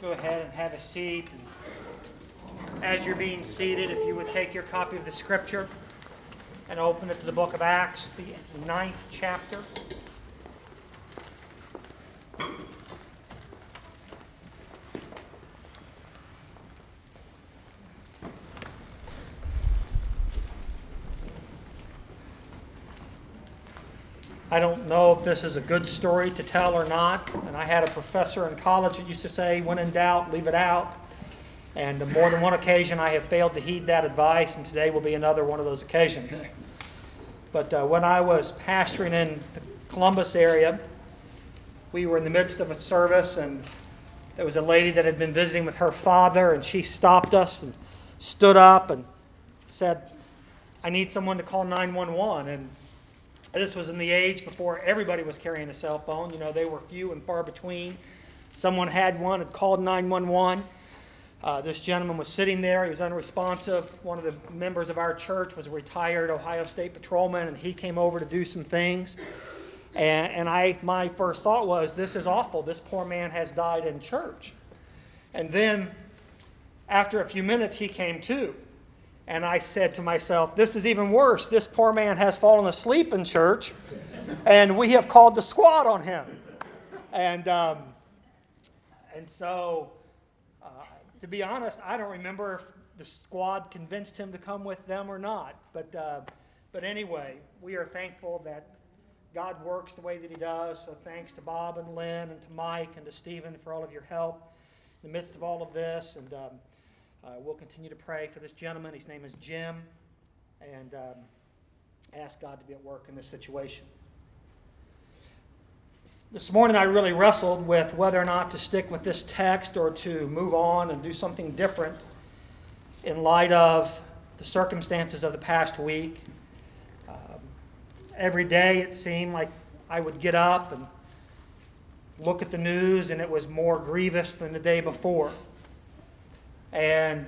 go ahead and have a seat. And as you're being seated, if you would take your copy of the Scripture and open it to the book of Acts, the 9th chapter. I don't know if this is a good story to tell or not, and I had a professor in college that used to say, when in doubt, leave it out. And on more than one occasion I have failed to heed that advice, and today will be another one of those occasions. But when I was pastoring in the Columbus area, we were in the midst of a service, and there was a lady that had been visiting with her father, and she stopped us and stood up and said, "I need someone to call 911. And this was in the age before everybody was carrying a cell phone. You know, they were few and far between. Someone had one and called 911. This gentleman was sitting there. He was unresponsive. One of the members of our church was a retired Ohio State patrolman, and he came over to do some things. And my first thought was, this is awful. This poor man has died in church. And then, after a few minutes, he came to. And I said to myself, this is even worse. This poor man has fallen asleep in church, and we have called the squad on him. And so, to be honest, I don't remember if the squad convinced him to come with them or not. But anyway, we are thankful that God works the way that He does. So thanks to Bob and Lynn and to Mike and to Stephen for all of your help in the midst of all of this. And we'll continue to pray for this gentleman. His name is Jim, and ask God to be at work in this situation. This morning I really wrestled with whether or not to stick with this text or to move on and do something different in light of the circumstances of the past week. Every day it seemed like I would get up and look at the news, and it was more grievous than the day before. And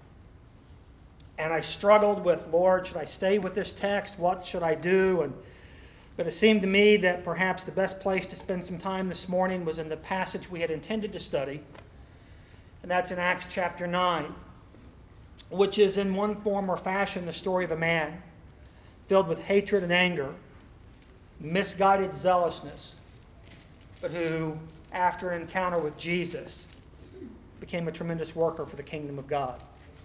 I struggled with, Lord, should I stay with this text? What should I do? But it seemed to me that perhaps the best place to spend some time this morning was in the passage we had intended to study, and that's in Acts chapter 9, which is in one form or fashion the story of a man filled with hatred and anger, misguided zealousness, but who, after an encounter with Jesus, became a tremendous worker for the kingdom of God.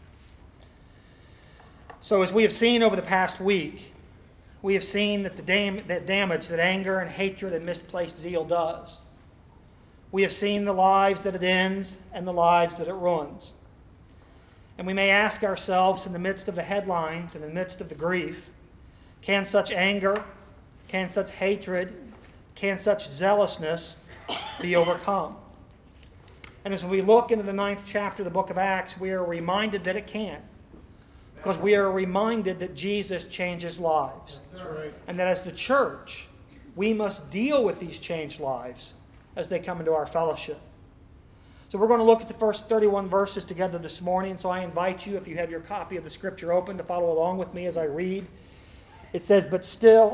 So as we have seen over the past week, we have seen that that damage that anger and hatred and misplaced zeal does. We have seen the lives that it ends and the lives that it ruins. And we may ask ourselves, in the midst of the headlines and in the midst of the grief, can such anger, can such hatred, can such zealousness be overcome? And as we look into the 9th chapter of the book of Acts, we are reminded that it can. Because we are reminded that Jesus changes lives. Right. And that as the church, we must deal with these changed lives as they come into our fellowship. So we're going to look at the first 31 verses together this morning. So I invite you, if you have your copy of the Scripture open, to follow along with me as I read. It says, but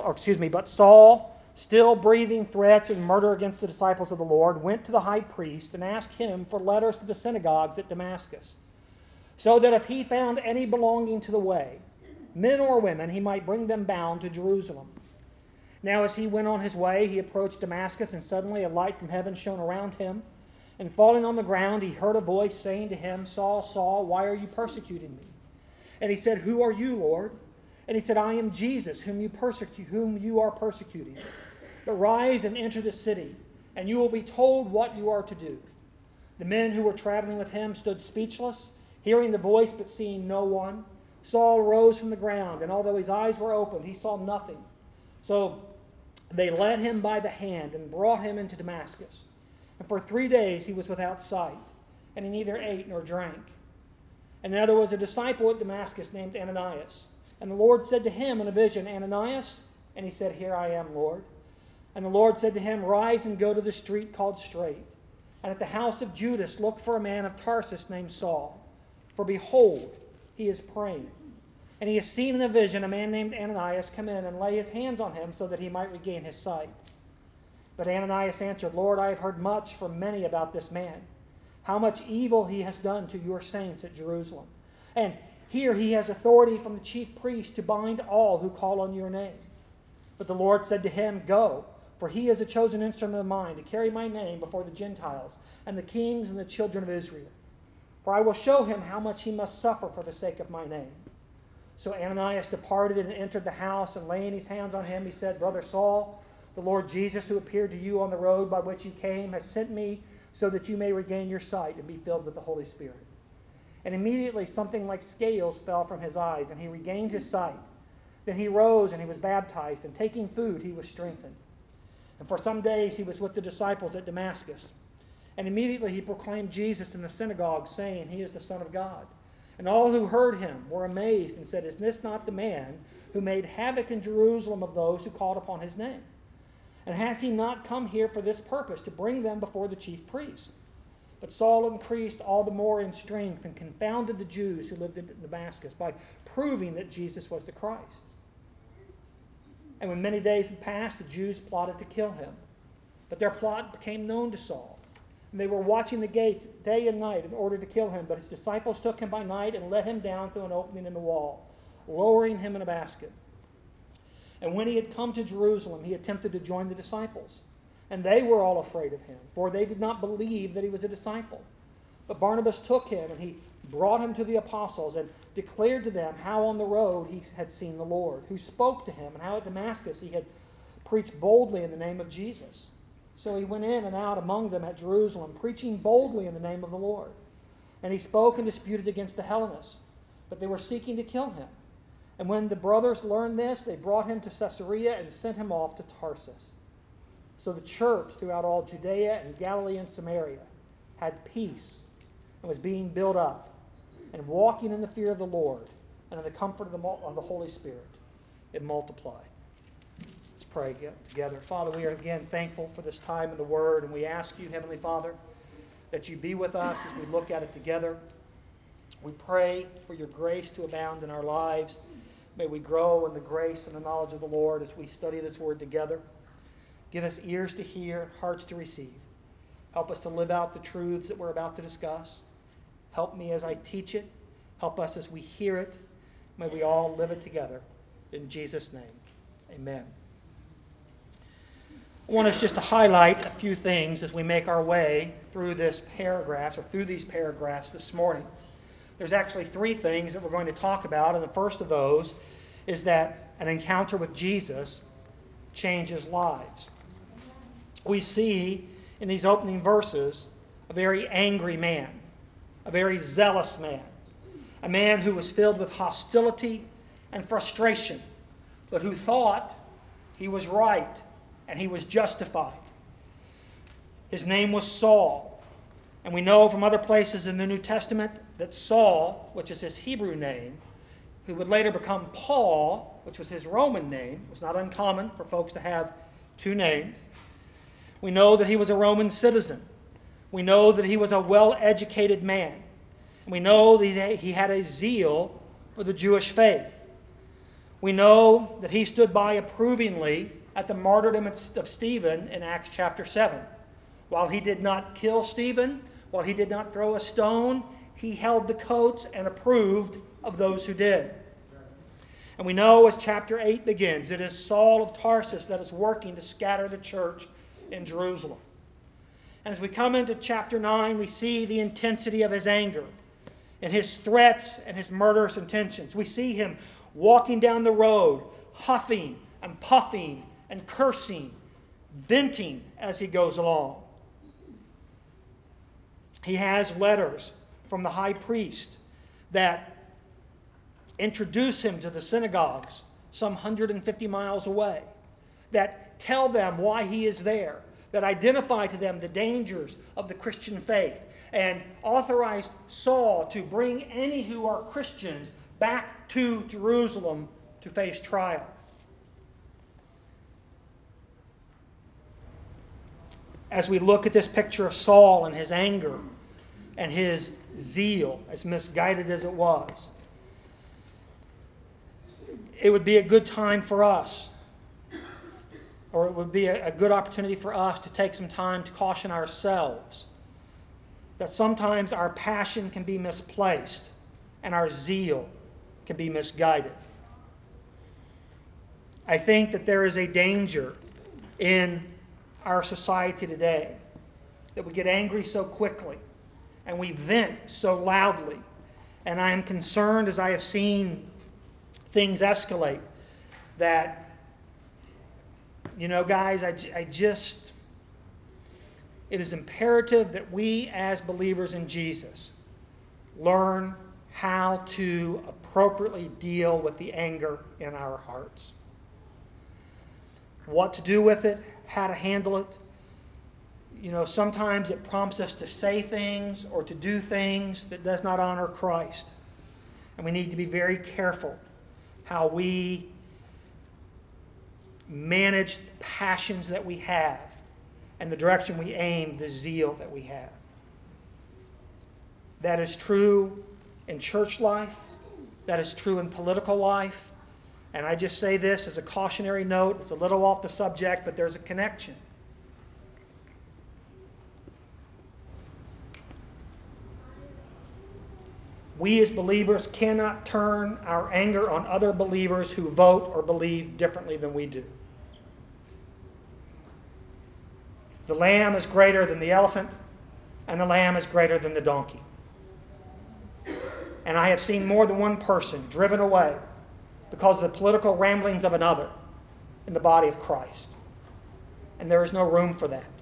Saul, still breathing threats and murder against the disciples of the Lord, went to the high priest and asked him for letters to the synagogues at Damascus, so that if he found any belonging to the way, men or women, he might bring them bound to Jerusalem. Now as he went on his way, he approached Damascus, and suddenly a light from heaven shone around him. And falling on the ground, he heard a voice saying to him, Saul, Saul, why are you persecuting me? And he said, Who are you, Lord? And he said, I am Jesus, whom you are persecuting. But rise and enter the city, and you will be told what you are to do. The men who were traveling with him stood speechless, hearing the voice but seeing no one. Saul rose from the ground, and although his eyes were opened, he saw nothing. So they led him by the hand and brought him into Damascus. And for 3 days he was without sight, and he neither ate nor drank. And now there was a disciple at Damascus named Ananias. And the Lord said to him in a vision, Ananias? And he said, Here I am, Lord. And the Lord said to him, Rise and go to the street called Straight, and at the house of Judas look for a man of Tarsus named Saul. For behold, he is praying. And he has seen in a vision a man named Ananias come in and lay his hands on him so that he might regain his sight. But Ananias answered, Lord, I have heard much from many about this man. how much evil he has done to your saints at Jerusalem. And here he has authority from the chief priest to bind all who call on your name. But the Lord said to him, Go, for he is a chosen instrument of mine to carry my name before the Gentiles and the kings and the children of Israel. For I will show him how much he must suffer for the sake of my name. So Ananias departed and entered the house, and laying his hands on him, he said, Brother Saul, the Lord Jesus, who appeared to you on the road by which you came, has sent me so that you may regain your sight and be filled with the Holy Spirit. And immediately something like scales fell from his eyes, and he regained his sight. Then he rose and he was baptized, and taking food he was strengthened. And for some days he was with the disciples at Damascus. And immediately he proclaimed Jesus in the synagogue, saying, He is the Son of God. And all who heard him were amazed and said, Is this not the man who made havoc in Jerusalem of those who called upon his name? And has he not come here for this purpose, to bring them before the chief priest? But Saul increased all the more in strength and confounded the Jews who lived in Damascus by proving that Jesus was the Christ. And when many days had passed, the Jews plotted to kill him. But their plot became known to Saul. And they were watching the gates day and night in order to kill him. But his disciples took him by night and let him down through an opening in the wall, lowering him in a basket. And when he had come to Jerusalem, he attempted to join the disciples. And they were all afraid of him, for they did not believe that he was a disciple. But Barnabas took him, and he brought him to the apostles, and declared to them how on the road he had seen the Lord, who spoke to him, and how at Damascus he had preached boldly in the name of Jesus. So he went in and out among them at Jerusalem, preaching boldly in the name of the Lord. And he spoke and disputed against the Hellenists, but they were seeking to kill him. And when the brothers learned this, they brought him to Caesarea and sent him off to Tarsus. So the church throughout all Judea and Galilee and Samaria had peace and was being built up and walking in the fear of the Lord and in the comfort of the Holy Spirit. It multiplied. Let's pray together. Father, we are again thankful for this time in the Word, and we ask you, Heavenly Father, that you be with us as we look at it together. We pray for your grace to abound in our lives. May we grow in the grace and the knowledge of the Lord as we study this Word together. Give us ears to hear, hearts to receive. Help us to live out the truths that we're about to discuss. Help me as I teach it. Help us as we hear it. May we all live it together. In Jesus' name, amen. I want us just to highlight a few things as we make our way through these paragraphs this morning. There's actually three things that we're going to talk about, and the first of those is that an encounter with Jesus changes lives. We see in these opening verses a very angry man, a very zealous man, a man who was filled with hostility and frustration, but who thought he was right and he was justified. His name was Saul, and we know from other places in the New Testament that Saul, which is his Hebrew name, who would later become Paul, which was his Roman name, was not uncommon for folks to have two names. We know that he was a Roman citizen. We know that he was a well-educated man. And we know that he had a zeal for the Jewish faith. We know that he stood by approvingly at the martyrdom of Stephen in Acts chapter 7. While he did not kill Stephen, while he did not throw a stone, he held the coats and approved of those who did. And we know as chapter 8 begins, it is Saul of Tarsus that is working to scatter the church in Jerusalem. And as we come into chapter 9, we see the intensity of his anger and his threats and his murderous intentions. We see him walking down the road, huffing and puffing and cursing, venting as he goes along. He has letters from the high priest that introduce him to the synagogues some 150 miles away, that tell them why he is there, that identify to them the dangers of the Christian faith, and authorize Saul to bring any who are Christians back to Jerusalem to face trial. As we look at this picture of Saul and his anger and his zeal, as misguided as it was, it would be a good time for us, or it would be a good opportunity for us to take some time to caution ourselves that sometimes our passion can be misplaced and our zeal can be misguided. I think that there is a danger in our society today that we get angry so quickly and we vent so loudly. And I am concerned, as I have seen things escalate, that, guys, it is imperative that we as believers in Jesus learn how to appropriately deal with the anger in our hearts. What to do with it, how to handle it. Sometimes it prompts us to say things or to do things that does not honor Christ. And we need to be very careful how we manage the passions that we have and the direction we aim, the zeal that we have. That is true in church life. That is true in political life. And I just say this as a cautionary note. It's a little off the subject, but there's a connection. We as believers cannot turn our anger on other believers who vote or believe differently than we do. The lamb is greater than the elephant, and the lamb is greater than the donkey. And I have seen more than one person driven away because of the political ramblings of another in the body of Christ. And there is no room for that.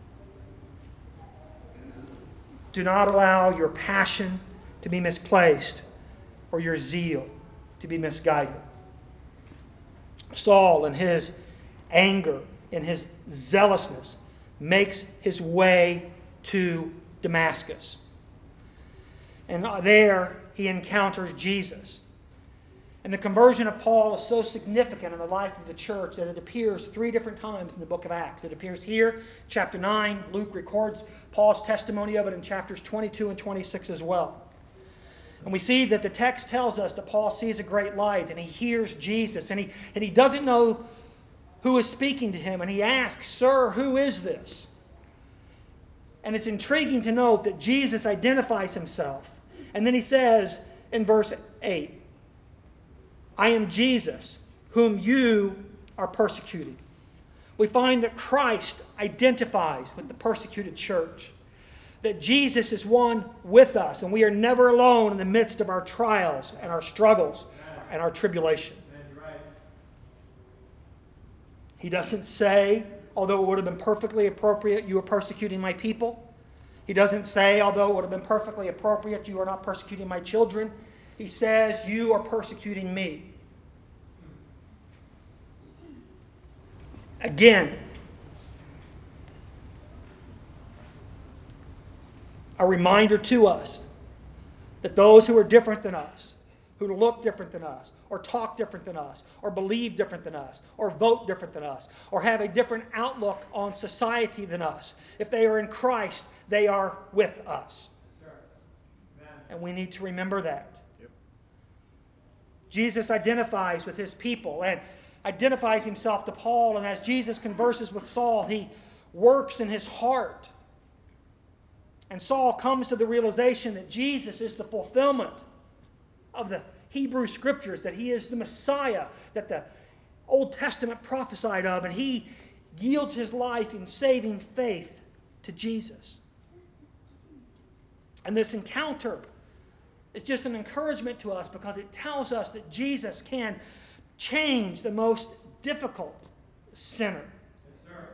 Do not allow your passion to be misplaced or your zeal to be misguided. Saul, in his anger, in his zealousness, makes his way to Damascus. And there he encounters Jesus. And the conversion of Paul is so significant in the life of the church that it appears 3 different times in the book of Acts. It appears here, chapter 9. Luke records Paul's testimony of it in chapters 22 and 26 as well. And we see that the text tells us that Paul sees a great light and he hears Jesus. And he doesn't know who is speaking to him. And he asks, "Sir, who is this?" And it's intriguing to note that Jesus identifies himself. And then he says in verse 8, "I am Jesus, whom you are persecuting." We find that Christ identifies with the persecuted church. That Jesus is one with us, and we are never alone in the midst of our trials and our struggles and our tribulation. He doesn't say, although it would have been perfectly appropriate, "You are persecuting my people." He doesn't say, although it would have been perfectly appropriate, "You are not persecuting my children." He says, "You are persecuting me." Again, a reminder to us that those who are different than us, who look different than us, or talk different than us, or believe different than us, or vote different than us, or have a different outlook on society than us, if they are in Christ, they are with us. And we need to remember that. Yep. Jesus identifies with his people and identifies himself to Paul, and as Jesus converses with Saul, he works in his heart. And Saul comes to the realization that Jesus is the fulfillment of the Hebrew Scriptures, that he is the Messiah that the Old Testament prophesied of, and he yields his life in saving faith to Jesus. And this encounter is just an encouragement to us because it tells us that Jesus can change the most difficult sinner. Yes, sir.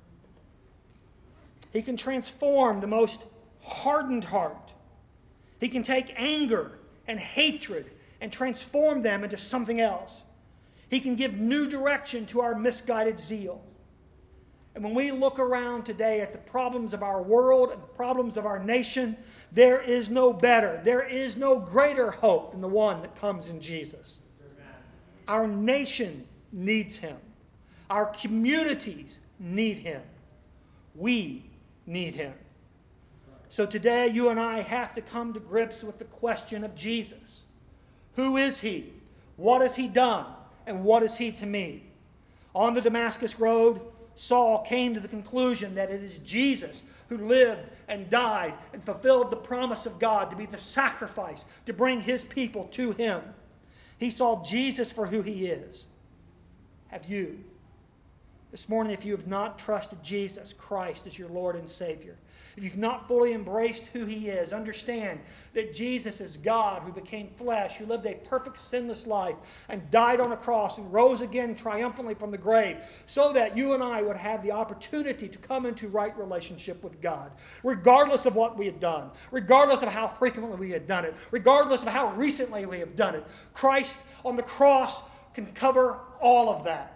He can transform the most hardened heart. He can take anger and hatred and transform them into something else. He can give new direction to our misguided zeal. And when we look around today at the problems of our world and the problems of our nation, there is no better, there is no greater hope than the one that comes in Jesus. Our nation needs him. Our communities need him. We need him. So today, you and I have to come to grips with the question of Jesus. Who is he? What has he done? And what is he to me? On the Damascus Road, Saul came to the conclusion that it is Jesus who lived and died and fulfilled the promise of God to be the sacrifice to bring his people to him. He saw Jesus for who he is. Have you? This morning, if you have not trusted Jesus Christ as your Lord and Savior, if you've not fully embraced who he is, understand that Jesus is God who became flesh, who lived a perfect sinless life and died on a cross and rose again triumphantly from the grave so that you and I would have the opportunity to come into right relationship with God, regardless of what we had done, regardless of how frequently we had done it, regardless of how recently we have done it. Christ on the cross can cover all of that.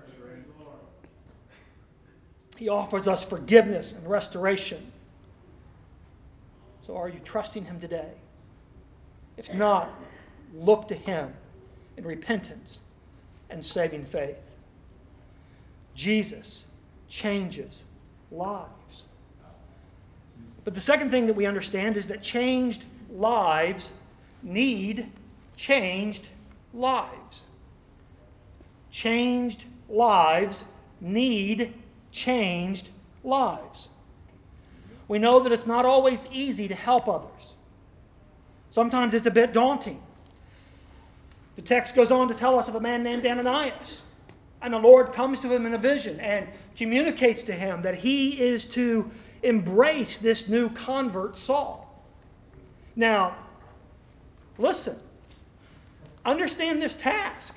He offers us forgiveness and restoration. So are you trusting him today? If not, look to him in repentance and saving faith. Jesus changes lives. But the second thing that we understand is that changed lives need changed lives. Changed lives need changed lives. We know that it's not always easy to help others. Sometimes it's a bit daunting. The text goes on to tell us of a man named Ananias. And the Lord comes to him in a vision and communicates to him that he is to embrace this new convert, Saul. Now, listen. Understand this task.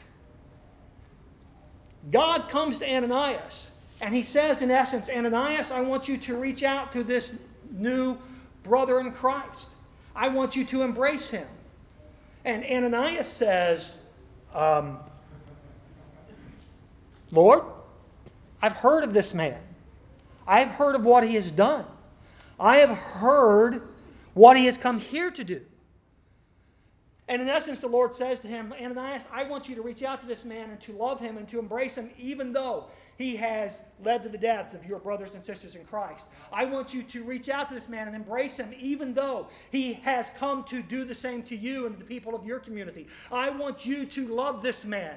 God comes to Ananias and he says, in essence, Ananias, I want you to reach out to this new brother in Christ. I want you to embrace him. And Ananias says, Lord, I've heard of this man. I've heard of what he has done. I have heard what he has come here to do. And in essence, the Lord says to him, Ananias, I want you to reach out to this man and to love him and to embrace him, even though he has led to the deaths of your brothers and sisters in Christ. I want you to reach out to this man and embrace him, even though he has come to do the same to you and to the people of your community. I want you to love this man.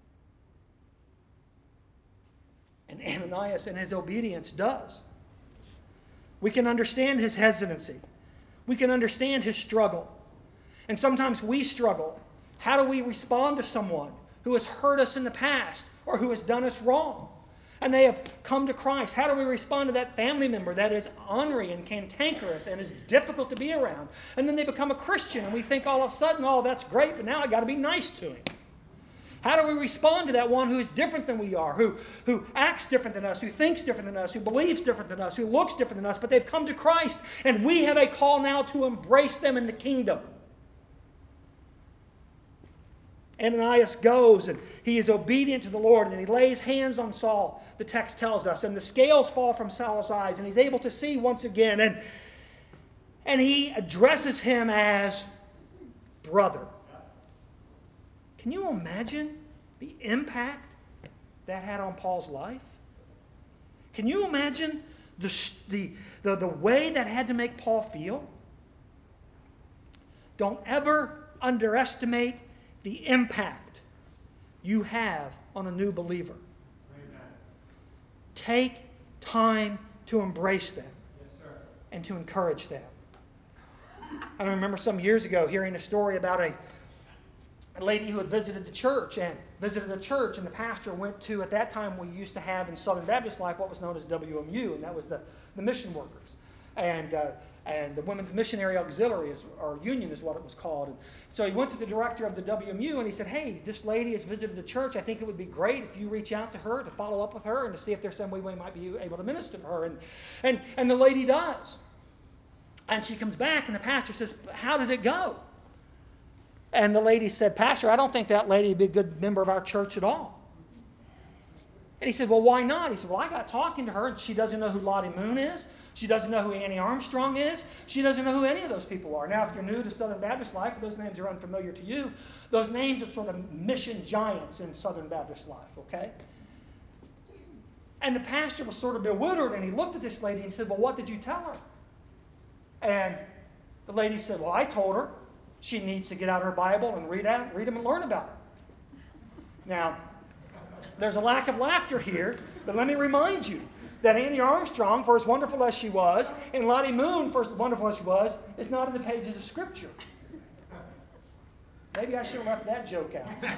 And Ananias, in his obedience, does. We can understand his hesitancy. We can understand his struggle. And sometimes we struggle. How do we respond to someone who has hurt us in the past or who has done us wrong? And they have come to Christ. How do we respond to that family member that is ornery and cantankerous and is difficult to be around? And then they become a Christian and we think all of a sudden, oh, that's great, but now I got to be nice to him. How do we respond to that one who is different than we are, who acts different than us, who thinks different than us, who believes different than us, who looks different than us, but they've come to Christ and we have a call now to embrace them in the kingdom? Ananias goes and he is obedient to the Lord and he lays hands on Saul, the text tells us, and the scales fall from Saul's eyes and he's able to see once again, and he addresses him as brother. Can you imagine the impact that had on Paul's life? Can you imagine the way that had to make Paul feel? Don't ever underestimate the impact you have on a new believer. Amen. Take time to embrace them and to encourage them. I remember some years ago hearing a story about a lady who had visited the church, and the pastor went to, at that time we used to have in Southern Baptist Life what was known as WMU, and that was the mission workers. And the Women's Missionary Auxiliary, or Union is what it was called. And so he went to the director of the WMU and he said, hey, this lady has visited the church. I think it would be great if you reach out to her, to follow up with her, and to see if there's some way we might be able to minister to her. And the lady does. And she comes back and the pastor says, how did it go? And the lady said, Pastor, I don't think that lady would be a good member of our church at all. And he said, well, why not? He said, well, I got talking to her and she doesn't know who Lottie Moon is. She doesn't know who Annie Armstrong is. She doesn't know who any of those people are. Now, if you're new to Southern Baptist Life, if those names are unfamiliar to you, those names are sort of mission giants in Southern Baptist Life, okay? And the pastor was sort of bewildered, and he looked at this lady and he said, well, what did you tell her? And the lady said, well, I told her she needs to get out her Bible and read them and learn about it. Now, there's a lack of laughter here, But let me remind you that Annie Armstrong, for as wonderful as she was, and Lottie Moon, for as wonderful as she was, is not in the pages of Scripture. Maybe I should have left that joke out.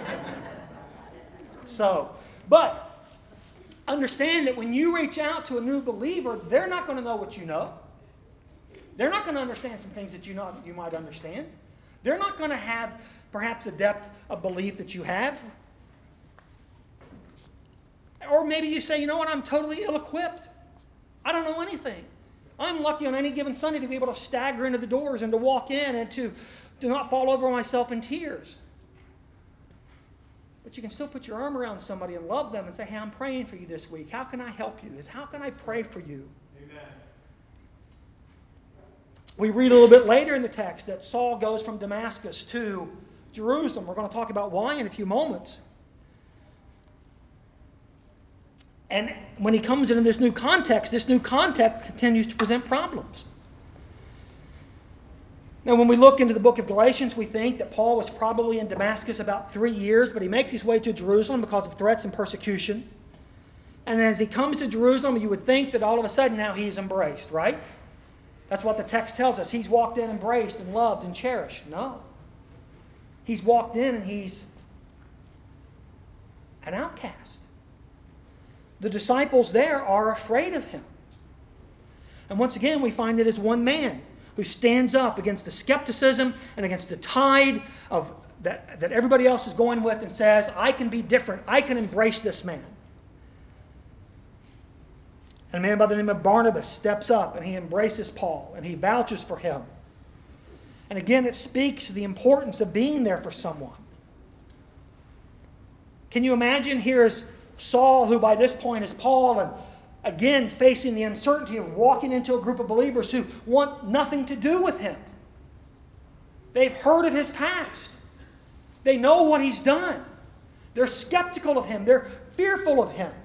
But understand that when you reach out to a new believer, they're not going to know what you know. They're not going to understand some things that you might understand. They're not going to have perhaps a depth of belief that you have. Or maybe you say, you know what, I'm totally ill-equipped. I don't know anything. I'm lucky on any given Sunday to be able to stagger into the doors and to walk in and to not fall over myself in tears. But you can still put your arm around somebody and love them and say, hey, I'm praying for you this week. How can I help you? How can I pray for you? Amen. We read a little bit later in the text that Saul goes from Damascus to Jerusalem. We're going to talk about why in a few moments. And when he comes into this new context continues to present problems. Now, when we look into the book of Galatians, we think that Paul was probably in Damascus about 3 years, but he makes his way to Jerusalem because of threats and persecution. And as he comes to Jerusalem, you would think that all of a sudden now he's embraced, right? That's what the text tells us. He's walked in embraced and loved and cherished. No. He's walked in and he's an outcast. The disciples there are afraid of him. And once again, we find it as one man who stands up against the skepticism and against the tide of that everybody else is going with and says, I can be different. I can embrace this man. And a man by the name of Barnabas steps up and he embraces Paul and he vouches for him. And again, it speaks to the importance of being there for someone. Can you imagine? Here's Saul, who by this point is Paul, and again facing the uncertainty of walking into a group of believers who want nothing to do with him. They've heard of his past. They know what he's done. They're skeptical of him. They're fearful of him.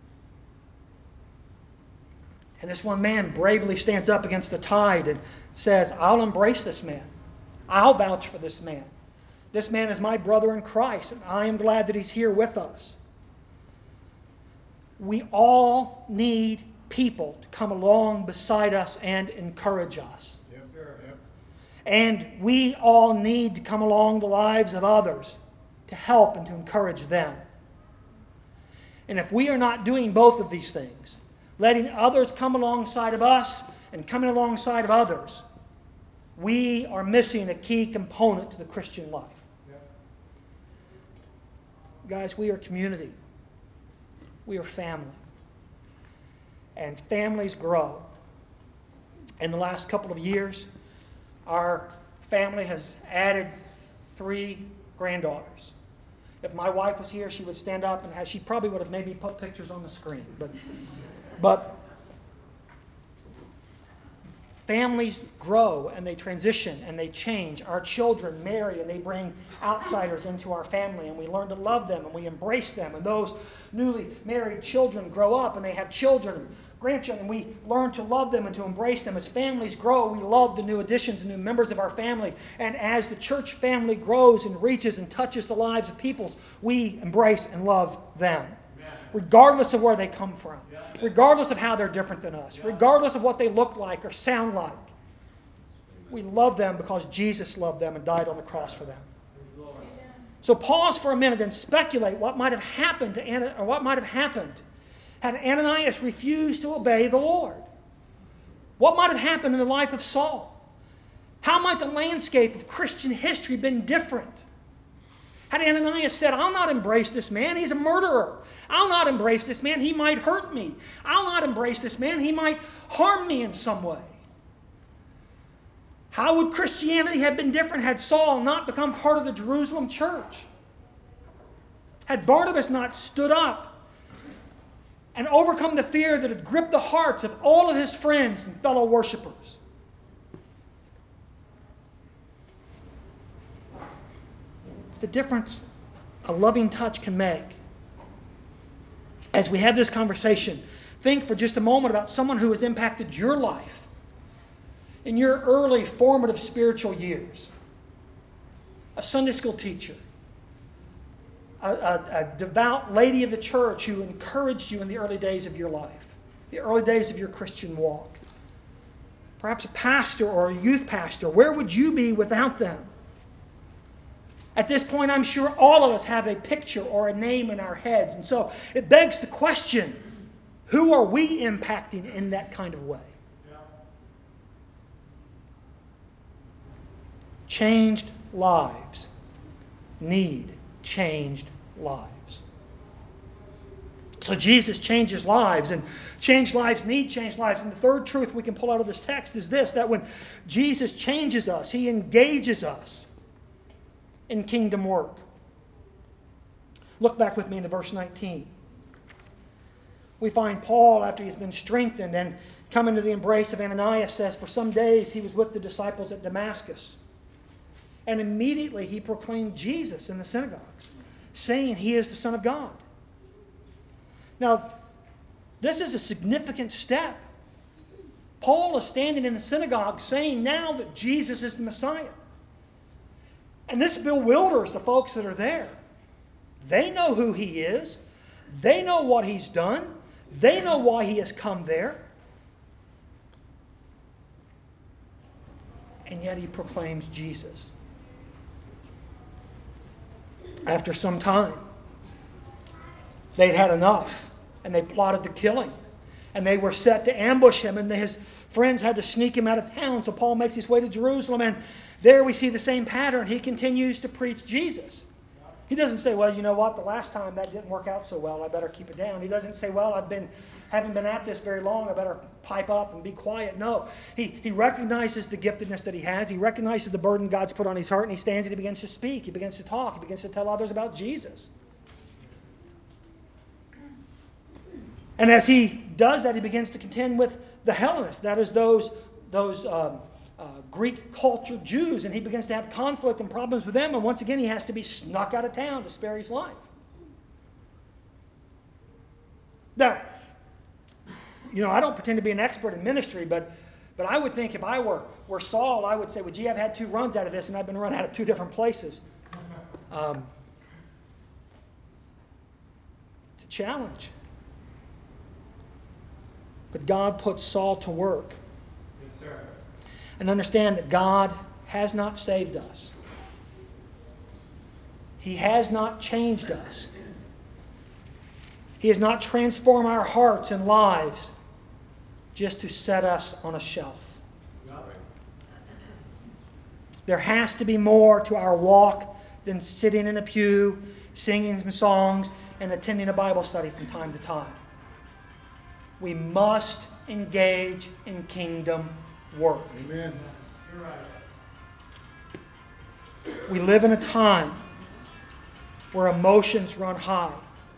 And this one man bravely stands up against the tide and says, I'll embrace this man. I'll vouch for this man. This man is my brother in Christ, and I am glad that he's here with us. We all need people to come along beside us and encourage us. Yep. And we all need to come along the lives of others to help and to encourage them. And if we are not doing both of these things, letting others come alongside of us and coming alongside of others, we are missing a key component to the Christian life. Yep. Guys, we are community. We are family. And families grow. In the last couple of years, our family has added 3 granddaughters. If my wife was here, she would stand up and she probably would have maybe put pictures on the screen. But families grow and they transition and they change. Our children marry and they bring outsiders into our family, and we learn to love them and we embrace them. And those newly married children grow up and they have children and grandchildren, and we learn to love them and to embrace them. As families grow, we love the new additions and new members of our family. And as the church family grows and reaches and touches the lives of people, we embrace and love them. Regardless of where they come from, regardless of how they're different than us, regardless of what they look like or sound like. We love them because Jesus loved them and died on the cross for them. So pause for a minute and speculate what might have happened had Ananias refused to obey the Lord. What might have happened in the life of Saul? How might the landscape of Christian history been different? Had Ananias said, I'll not embrace this man, he's a murderer. I'll not embrace this man, he might hurt me. I'll not embrace this man, he might harm me in some way. How would Christianity have been different had Saul not become part of the Jerusalem church? Had Barnabas not stood up and overcome the fear that had gripped the hearts of all of his friends and fellow worshipers? It's the difference a loving touch can make. As we have this conversation, think for just a moment about someone who has impacted your life in your early formative spiritual years. A Sunday school teacher, a devout lady of the church who encouraged you in the early days of your life, the early days of your Christian walk. Perhaps a pastor or a youth pastor. Where would you be without them? At this point, I'm sure all of us have a picture or a name in our heads. And so it begs the question, who are we impacting in that kind of way? Changed lives need changed lives. So Jesus changes lives, and changed lives need changed lives. And the third truth we can pull out of this text is this, that when Jesus changes us, He engages us in kingdom work. Look back with me into verse 19. We find Paul, after he's been strengthened and come into the embrace of Ananias, says, for some days he was with the disciples at Damascus. And immediately he proclaimed Jesus in the synagogues, saying He is the Son of God. Now, this is a significant step. Paul is standing in the synagogue saying now that Jesus is the Messiah. And this bewilders the folks that are there. They know who He is. They know what He's done. They know why He has come there. And yet He proclaims Jesus. After some time, they'd had enough, and they plotted to kill Him. And they were set to ambush Him, and his friends had to sneak Him out of town. So Paul makes his way to Jerusalem, and there we see the same pattern. He continues to preach Jesus. He doesn't say, well, you know what, the last time that didn't work out so well, I better keep it down. He doesn't say, well, haven't been at this very long, I better pipe up and be quiet. No, he recognizes the giftedness that he has. He recognizes the burden God's put on his heart, and he stands and he begins to speak. He begins to talk. He begins to tell others about Jesus. And as he does that, he begins to contend with the Hellenists. That is those Greek culture Jews, and he begins to have conflict and problems with them. And once again, he has to be snuck out of town to spare his life. Now, I don't pretend to be an expert in ministry, but I would think if I were Saul, I would say, well, gee, I've had 2 runs out of this, and I've been run out of 2 different places. It's a challenge. But God put Saul to work. Yes, sir. And understand that God has not saved us. He has not changed us. He has not transformed our hearts and lives just to set us on a shelf. There has to be more to our walk than sitting in a pew, singing some songs, and attending a Bible study from time to time. We must engage in kingdom work. Amen. You're right. We live in a time where emotions run high.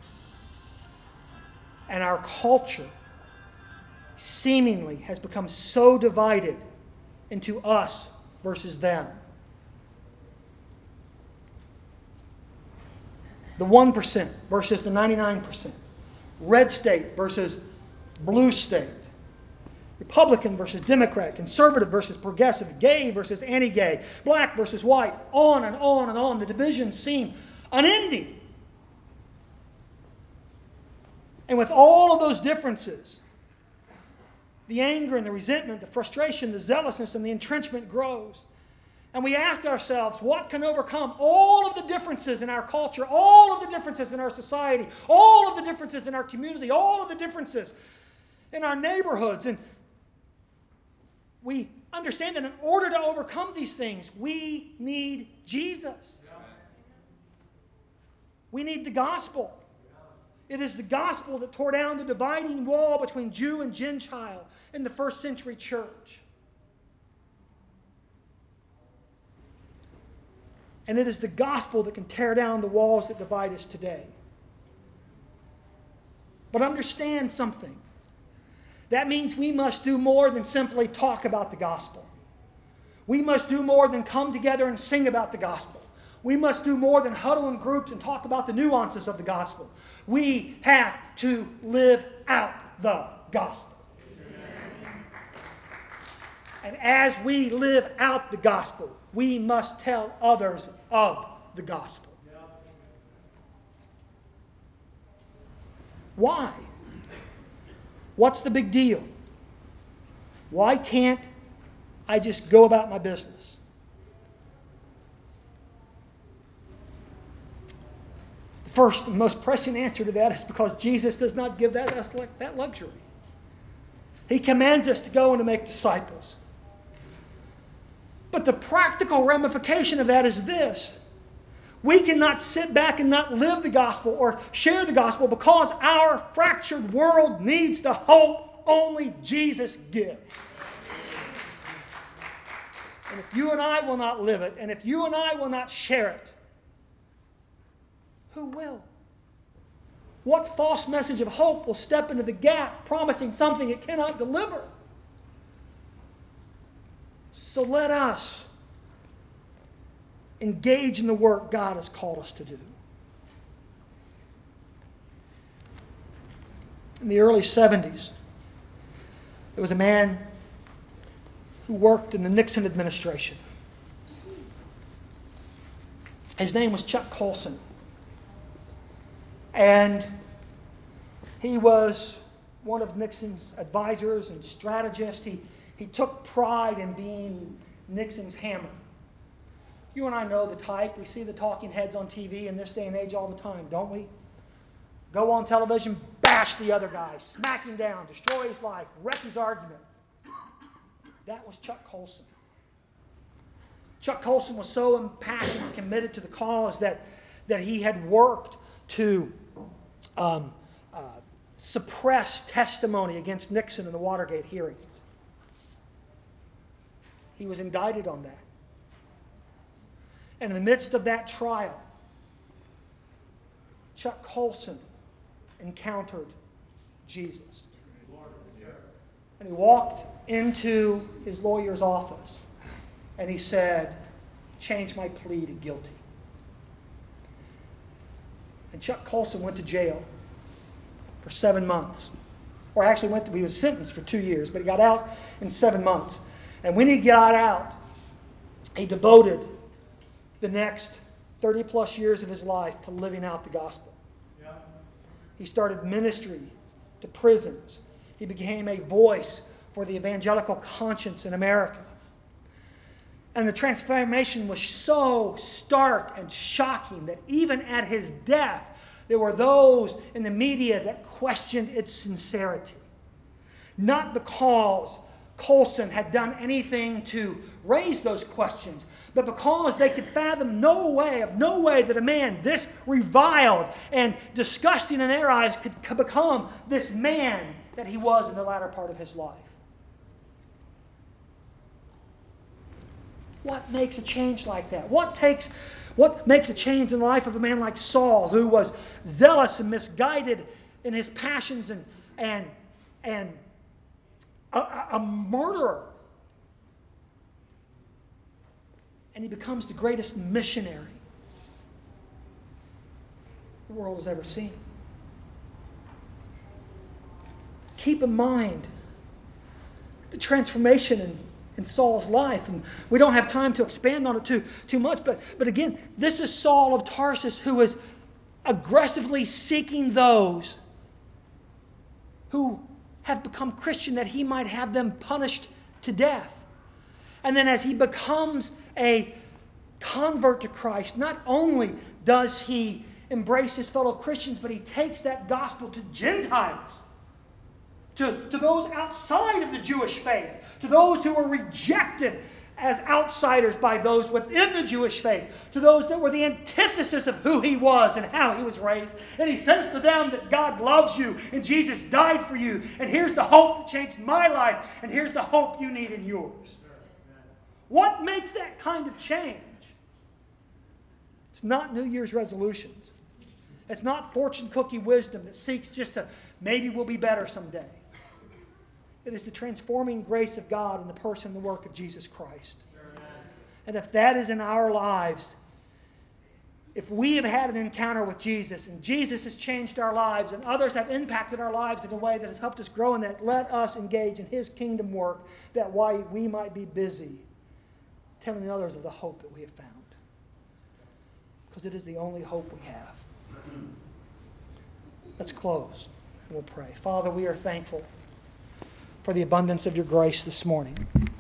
And our culture seemingly has become so divided into us versus them. The 1% versus the 99%. Red state versus blue state. Republican versus Democrat. Conservative versus progressive. Gay versus anti-gay. Black versus white. On and on and on. The divisions seem unending. And with all of those differences, the anger and the resentment, the frustration, the zealousness, and the entrenchment grows. And we ask ourselves, what can overcome all of the differences in our culture, all of the differences in our society, all of the differences in our community, all of the differences in our neighborhoods? And we understand that in order to overcome these things, we need Jesus. We need the gospel. It is the gospel that tore down the dividing wall between Jew and Gentile in the first century church. And it is the gospel that can tear down the walls that divide us today. But understand something. That means we must do more than simply talk about the gospel. We must do more than come together and sing about the gospel. We must do more than huddle in groups and talk about the nuances of the gospel. We have to live out the gospel. And as we live out the gospel, we must tell others of the gospel. Why? What's the big deal? Why can't I just go about my business? The first and most pressing answer to that is because Jesus does not give us that luxury. He commands us to go and to make disciples. But the practical ramification of that is this. We cannot sit back and not live the gospel or share the gospel because our fractured world needs the hope only Jesus gives. And if you and I will not live it, and if you and I will not share it, who will? What false message of hope will step into the gap promising something it cannot deliver? So let us engage in the work God has called us to do. In the early 70s, there was a man who worked in the Nixon administration. His name was Chuck Colson. And he was one of Nixon's advisors and strategists. He took pride in being Nixon's hammer. You and I know the type. We see the talking heads on TV in this day and age all the time, don't we? Go on television, bash the other guy, smack him down, destroy his life, wreck his argument. That was Chuck Colson. Chuck Colson was so impassioned and committed to the cause that he had worked to suppress testimony against Nixon in the Watergate hearings. He was indicted on that. And in the midst of that trial, Chuck Colson encountered Jesus. And he walked into his lawyer's office and he said, "Change my plea to guilty." And Chuck Colson went to jail for 7 months. Or actually he was sentenced for 2 years, but he got out in 7 months. And when he got out, he devoted the next 30 plus years of his life to living out the gospel. Yeah. He started ministry to prisons. He became a voice for the evangelical conscience in America. And the transformation was so stark and shocking that even at his death, there were those in the media that questioned its sincerity. Not because Colson had done anything to raise those questions, but because they could fathom no way that a man this reviled and disgusting in their eyes could become this man that he was in the latter part of his life. What makes a change like that? What makes a change in the life of a man like Saul, who was zealous and misguided in his passions and a murderer? And he becomes the greatest missionary the world has ever seen. Keep in mind the transformation in Saul's life. And we don't have time to expand on it too much. But again, this is Saul of Tarsus, who is aggressively seeking those who have become Christian that he might have them punished to death. And then as he becomes a convert to Christ, not only does he embrace his fellow Christians, but he takes that gospel to Gentiles, to those outside of the Jewish faith, to those who were rejected as outsiders by those within the Jewish faith, to those that were the antithesis of who he was and how he was raised. And he says to them that God loves you and Jesus died for you. And here's the hope that changed my life. And here's the hope you need in yours. What makes that kind of change? It's not New Year's resolutions. It's not fortune cookie wisdom that seeks just to maybe we'll be better someday. It is the transforming grace of God in the person and the work of Jesus Christ. And if that is in our lives, if we have had an encounter with Jesus and Jesus has changed our lives and others have impacted our lives in a way that has helped us grow in that, let us engage in His kingdom work that why we might be busy telling others of the hope that we have found. Because it is the only hope we have. Let's close. We'll pray. Father, we are thankful for the abundance of your grace this morning.